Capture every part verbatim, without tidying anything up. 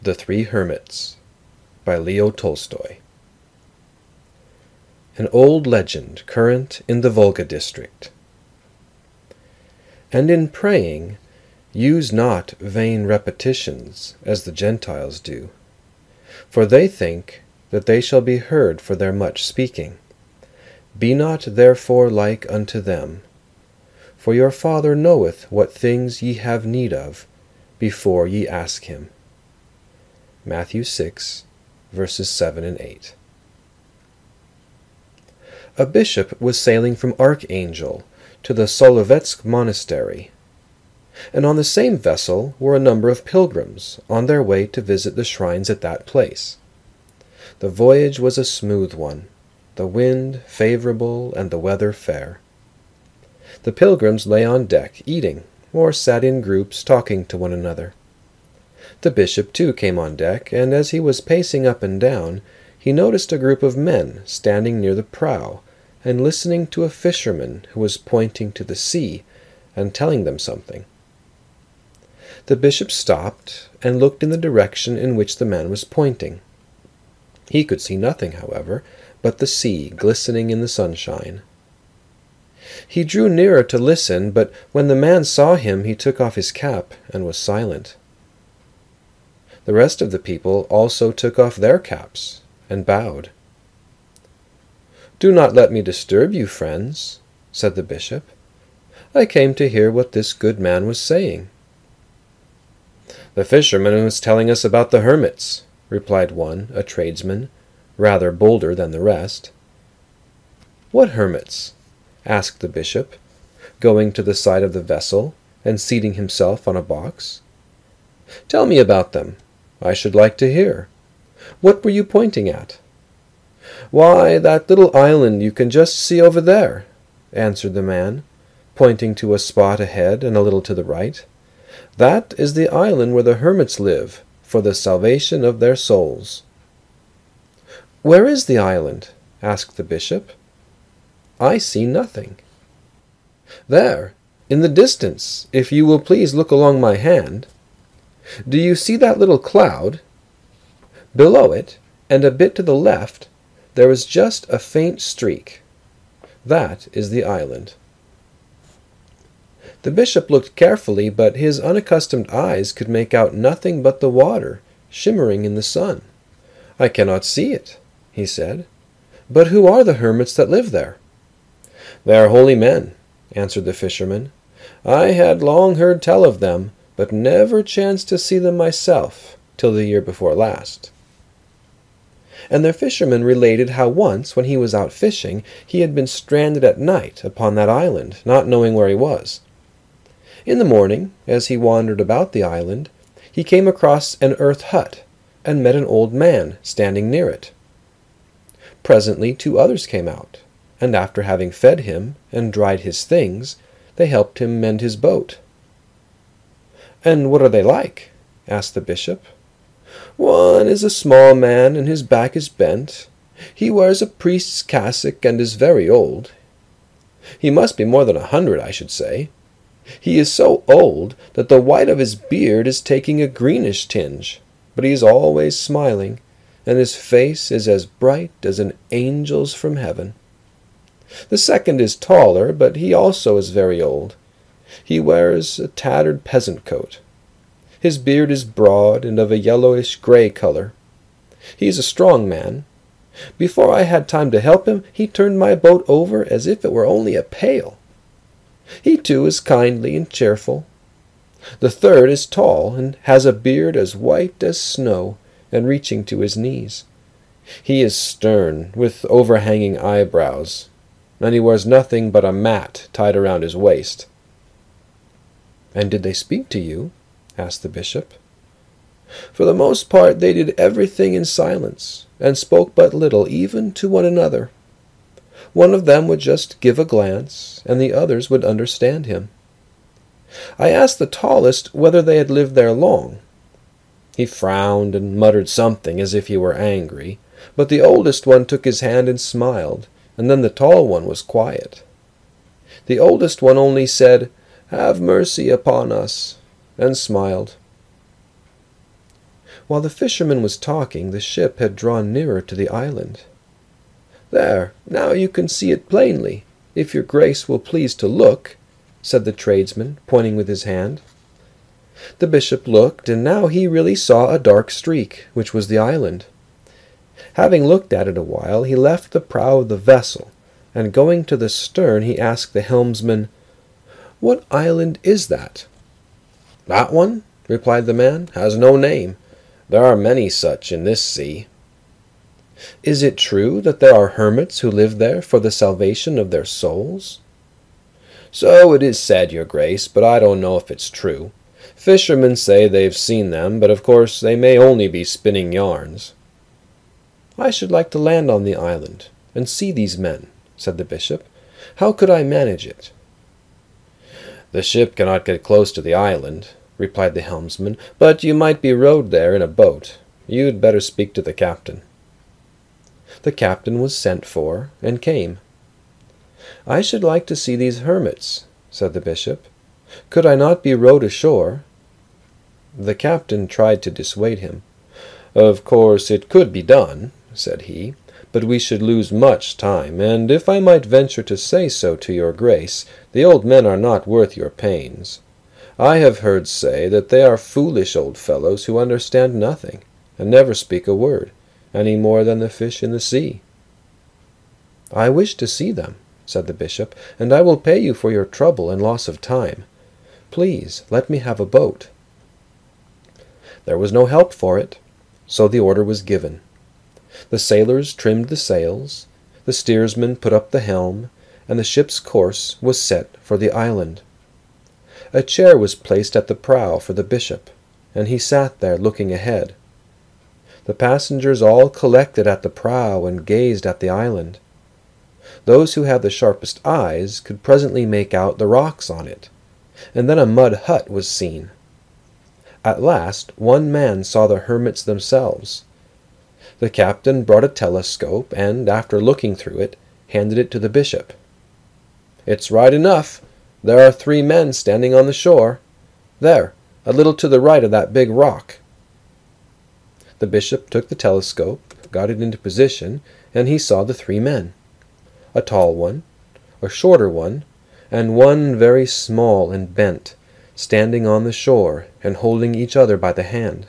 The Three Hermits by Leo Tolstoy. An old legend current in the Volga district. And in praying, use not vain repetitions, as the Gentiles do, for they think that they shall be heard for their much speaking. Be not therefore like unto them, for your Father knoweth what things ye have need of, before ye ask him. Matthew six, verses seven and eight. A bishop was sailing from Archangel to the Solovetsk monastery, and on the same vessel were a number of pilgrims on their way to visit the shrines at that place. The voyage was a smooth one, the wind favorable and the weather fair. The pilgrims lay on deck eating, or sat in groups talking to one another. The bishop too came on deck, and as he was pacing up and down, he noticed a group of men standing near the prow, and listening to a fisherman who was pointing to the sea and telling them something. The bishop stopped and looked in the direction in which the man was pointing. He could see nothing, however, but the sea glistening in the sunshine. He drew nearer to listen, but when the man saw him, he took off his cap and was silent. The rest of the people also took off their caps and bowed. "Do not let me disturb you, friends," said the bishop. "I came to hear what this good man was saying." "The fisherman was telling us about the hermits," replied one, a tradesman, rather bolder than the rest. "What hermits?" asked the bishop, going to the side of the vessel and seating himself on a box. "Tell me about them. I should like to hear. What were you pointing at?" "Why, that little island you can just see over there," answered the man, pointing to a spot ahead and a little to the right. "That is the island where the hermits live, for the salvation of their souls." "Where is the island?" asked the bishop. "I see nothing." "There, in the distance, if you will please look along my hand. Do you see that little cloud? Below it, and a bit to the left, there is just a faint streak. That is the island." The bishop looked carefully, but his unaccustomed eyes could make out nothing but the water, shimmering in the sun. "I cannot see it," he said. "But who are the hermits that live there?" "They are holy men," answered the fisherman. "I had long heard tell of them, but never chanced to see them myself till the year before last." And the fisherman related how once, when he was out fishing, he had been stranded at night upon that island, not knowing where he was. In the morning, as he wandered about the island, he came across an earth hut, and met an old man standing near it. Presently two others came out, and after having fed him and dried his things, they helped him mend his boat. "And what are they like?" asked the bishop. "One is a small man, and his back is bent. He wears a priest's cassock and is very old. He must be more than a hundred, I should say. He is so old that the white of his beard is taking a greenish tinge, but he is always smiling, and his face is as bright as an angel's from heaven. The second is taller, but he also is very old. He wears a tattered peasant coat. His beard is broad and of a yellowish-gray color. He is a strong man. Before I had time to help him, he turned my boat over as if it were only a pail. He too is kindly and cheerful. The third is tall and has a beard as white as snow and reaching to his knees. He is stern, with overhanging eyebrows, and he wears nothing but a mat tied around his waist." "And did they speak to you?" asked the bishop. "For the most part they did everything in silence, and spoke but little even to one another. One of them would just give a glance, and the others would understand him. I asked the tallest whether they had lived there long. He frowned and muttered something as if he were angry, but the oldest one took his hand and smiled, and then the tall one was quiet. The oldest one only said, 'Have mercy upon us,' and smiled." While the fisherman was talking, the ship had drawn nearer to the island. "There, now you can see it plainly, if your grace will please to look," said the tradesman, pointing with his hand. The bishop looked, and now he really saw a dark streak, which was the island. Having looked at it a while, he left the prow of the vessel, and going to the stern, he asked the helmsman, "What island is that?" "That one," replied the man, "has no name. There are many such in this sea." "Is it true that there are hermits who live there for the salvation of their souls?" "So it is said, your grace, but I don't know if it's true. Fishermen say they've seen them, but of course they may only be spinning yarns." "I should like to land on the island, and see these men," said the bishop. "How could I manage it?" "The ship cannot get close to the island," replied the helmsman, "but you might be rowed there in a boat. You'd better speak to the captain." The captain was sent for, and came. "I should like to see these hermits," said the bishop. "Could I not be rowed ashore?" The captain tried to dissuade him. "Of course it could be done," said he, "but we should lose much time, and if I might venture to say so to your grace, the old men are not worth your pains. I have heard say that they are foolish old fellows who understand nothing, and never speak a word, any more than the fish in the sea." "I wish to see them," said the bishop, "and I will pay you for your trouble and loss of time. Please let me have a boat." There was no help for it, so the order was given. The sailors trimmed the sails, the steersman put up the helm, and the ship's course was set for the island. A chair was placed at the prow for the bishop, and he sat there looking ahead. The passengers all collected at the prow and gazed at the island. Those who had the sharpest eyes could presently make out the rocks on it, and then a mud hut was seen. At last one man saw the hermits themselves. The captain brought a telescope, and, after looking through it, handed it to the bishop. "It's right enough. There are three men standing on the shore. There, a little to the right of that big rock." The bishop took the telescope, got it into position, and he saw the three men. A tall one, a shorter one, and one very small and bent, standing on the shore and holding each other by the hand.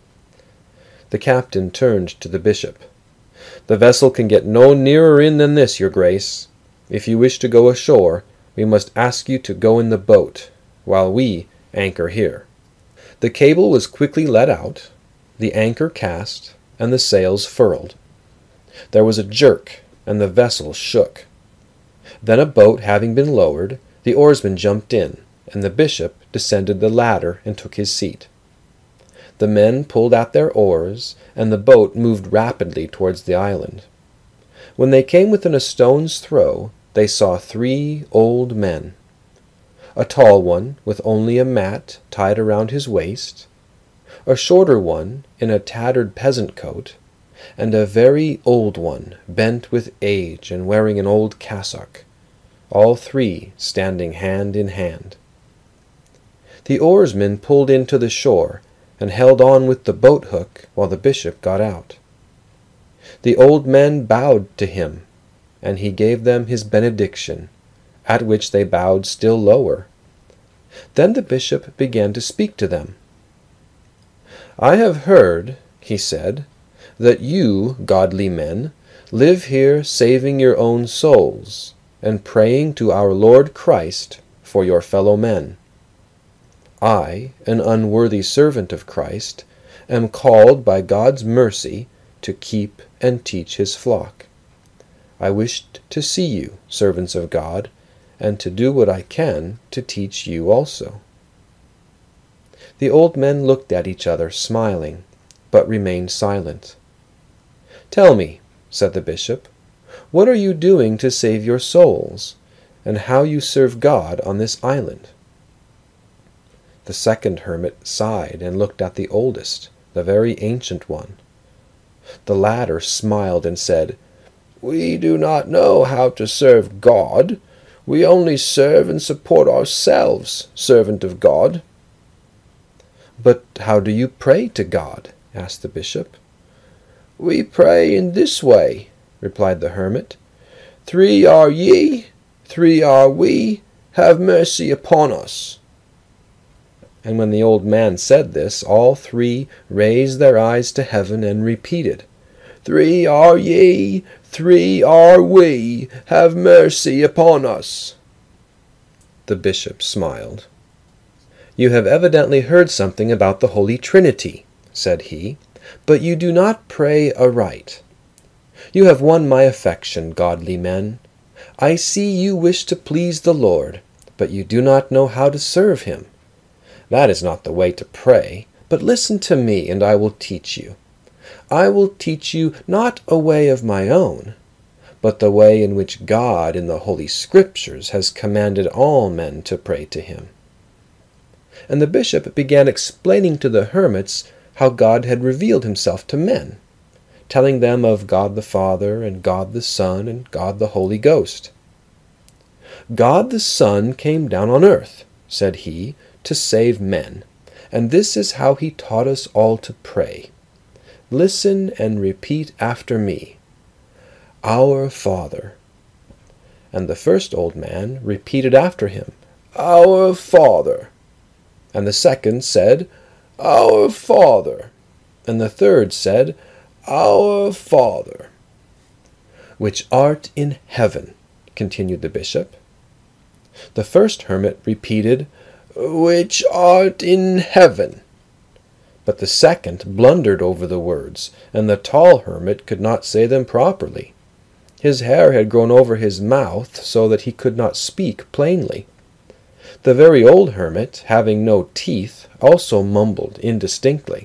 The captain turned to the bishop. "The vessel can get no nearer in than this, your grace. If you wish to go ashore, we must ask you to go in the boat, while we anchor here." The cable was quickly let out, the anchor cast, and the sails furled. There was a jerk, and the vessel shook. Then, a boat having been lowered, the oarsman jumped in, and the bishop descended the ladder and took his seat. The men pulled at their oars, and the boat moved rapidly towards the island. When they came within a stone's throw, they saw three old men. A tall one with only a mat tied around his waist, a shorter one in a tattered peasant coat, and a very old one, bent with age and wearing an old cassock, all three standing hand in hand. The oarsmen pulled in to the shore, and held on with the boat hook while the bishop got out. The old men bowed to him, and he gave them his benediction, at which they bowed still lower. Then the bishop began to speak to them. "I have heard," he said, "that you, godly men, live here saving your own souls, and praying to our Lord Christ for your fellow men. I, an unworthy servant of Christ, am called by God's mercy to keep and teach his flock. I wished to see you, servants of God, and to do what I can to teach you also." The old men looked at each other, smiling, but remained silent. "Tell me," said the bishop, "what are you doing to save your souls, and how you serve God on this island?" The second hermit sighed and looked at the oldest, the very ancient one. The latter smiled and said, "We do not know how to serve God. We only serve and support ourselves, servant of God." "But how do you pray to God?" asked the bishop. "We pray in this way," replied the hermit. "Three are ye, three are we, have mercy upon us." And when the old man said this, all three raised their eyes to heaven and repeated, "Three are ye, three are we, have mercy upon us." The bishop smiled. "You have evidently heard something about the Holy Trinity," said he, "but you do not pray aright. You have won my affection, godly men. I see you wish to please the Lord, but you do not know how to serve him. That is not the way to pray, but listen to me, and I will teach you. I will teach you not a way of my own, but the way in which God in the Holy Scriptures has commanded all men to pray to him." And the bishop began explaining to the hermits how God had revealed himself to men, telling them of God the Father and God the Son and God the Holy Ghost. "God the Son came down on earth," said he, "to save men, and this is how he taught us all to pray. Listen and repeat after me. Our Father." And the first old man repeated after him, "Our Father." And the second said, "Our Father." And the third said, "Our Father." "Which art in heaven," continued the bishop. The first hermit repeated, "Which art in heaven." But the second blundered over the words, and the tall hermit could not say them properly. His hair had grown over his mouth so that he could not speak plainly. The very old hermit, having no teeth, also mumbled indistinctly.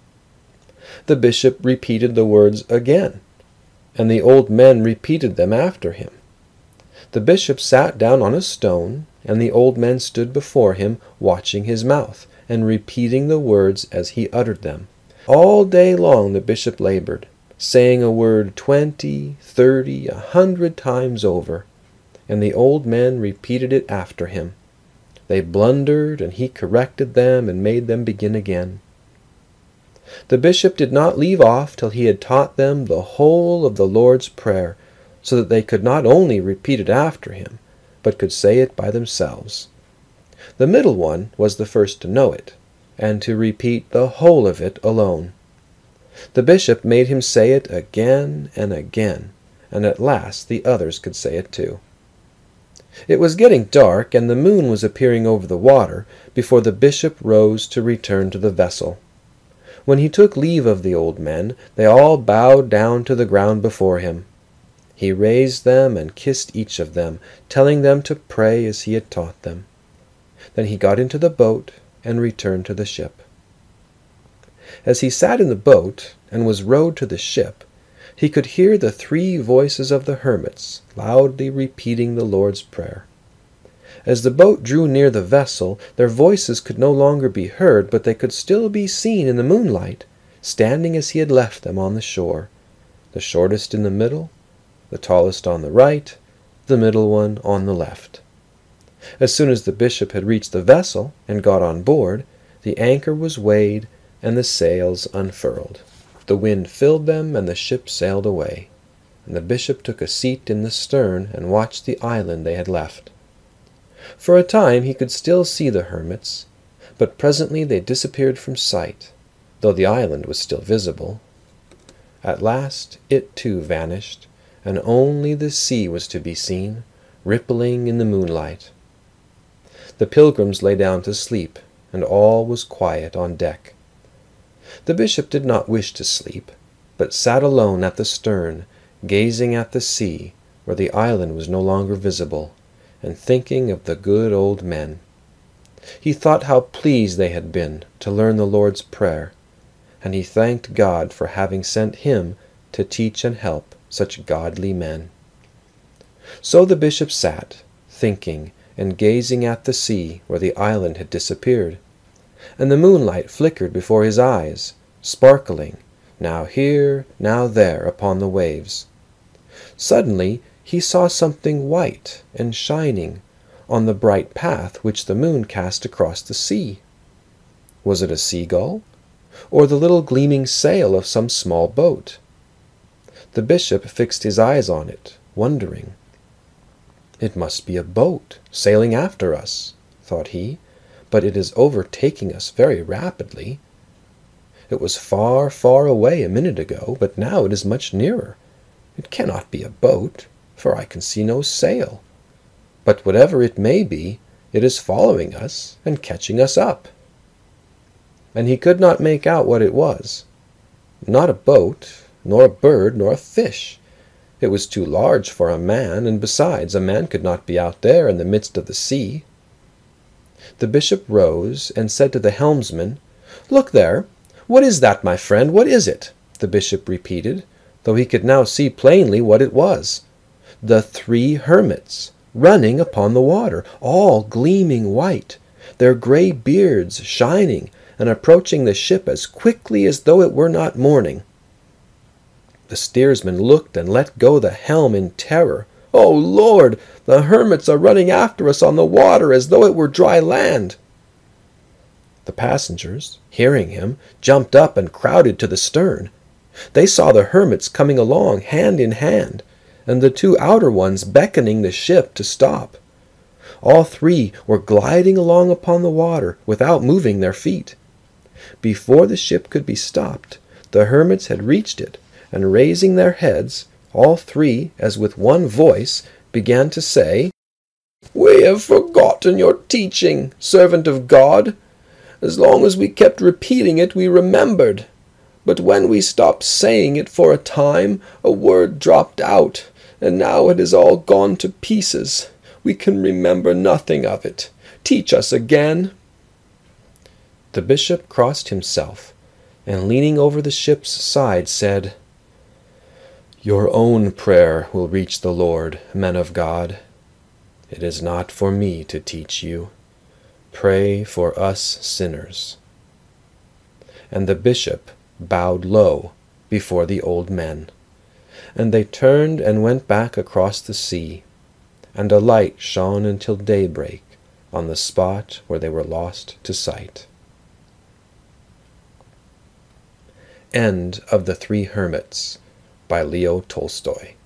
The bishop repeated the words again, and the old men repeated them after him. The bishop sat down on a stone, and the old men stood before him, watching his mouth, and repeating the words as he uttered them. All day long the bishop labored, saying a word twenty, thirty, a hundred times over, and the old men repeated it after him. They blundered, and he corrected them and made them begin again. The bishop did not leave off till he had taught them the whole of the Lord's Prayer, so that they could not only repeat it after him, but could say it by themselves. The middle one was the first to know it, and to repeat the whole of it alone. The bishop made him say it again and again, and at last the others could say it too. It was getting dark, and the moon was appearing over the water, before the bishop rose to return to the vessel. When he took leave of the old men, they all bowed down to the ground before him. He raised them and kissed each of them, telling them to pray as he had taught them. Then he got into the boat and returned to the ship. As he sat in the boat and was rowed to the ship, he could hear the three voices of the hermits loudly repeating the Lord's Prayer. As the boat drew near the vessel, their voices could no longer be heard, but they could still be seen in the moonlight, standing as he had left them on the shore, the shortest in the middle, the tallest on the right, the middle one on the left. As soon as the bishop had reached the vessel and got on board, the anchor was weighed and the sails unfurled. The wind filled them, and the ship sailed away, and the bishop took a seat in the stern and watched the island they had left. For a time he could still see the hermits, but presently they disappeared from sight, though the island was still visible. At last it too vanished, and only the sea was to be seen, rippling in the moonlight. The pilgrims lay down to sleep, and all was quiet on deck. The bishop did not wish to sleep, but sat alone at the stern, gazing at the sea, where the island was no longer visible, and thinking of the good old men. He thought how pleased they had been to learn the Lord's Prayer, and he thanked God for having sent him to teach and help such godly men. So the bishop sat, thinking and gazing at the sea where the island had disappeared, and the moonlight flickered before his eyes, sparkling, now here, now there upon the waves. Suddenly he saw something white and shining on the bright path which the moon cast across the sea. Was it a seagull? or the little gleaming sail of some small boat. The bishop fixed his eyes on it, wondering. "It must be a boat sailing after us," thought he, "but it is overtaking us very rapidly. It was far, far away a minute ago, but now it is much nearer. It cannot be a boat, for I can see no sail. But whatever it may be, it is following us and catching us up." And he could not make out what it was. Not a boat, nor a bird, nor a fish. It was too large for a man, and besides, a man could not be out there in the midst of the sea. The bishop rose and said to the helmsman, "Look there! What is that, my friend? What is it?" The bishop repeated, though he could now see plainly what it was. The three hermits, running upon the water, all gleaming white, their grey beards shining, and approaching the ship as quickly as though it were not morning. The steersman looked and let go the helm in terror. "Oh, Lord! The hermits are running after us on the water as though it were dry land." The passengers, hearing him, jumped up and crowded to the stern. They saw the hermits coming along hand in hand, and the two outer ones beckoning the ship to stop. All three were gliding along upon the water without moving their feet. Before the ship could be stopped, the hermits had reached it, and raising their heads, all three, as with one voice, began to say, "We have forgotten your teaching, servant of God. As long as we kept repeating it, we remembered. But when we stopped saying it for a time, a word dropped out, and now it is all gone to pieces. We can remember nothing of it. Teach us again." The bishop crossed himself, and leaning over the ship's side, said, "Your own prayer will reach the Lord, men of God. It is not for me to teach you. Pray for us sinners." And the bishop bowed low before the old men, and they turned and went back across the sea, and a light shone until daybreak on the spot where they were lost to sight. End of The Three Hermits by Leo Tolstoy.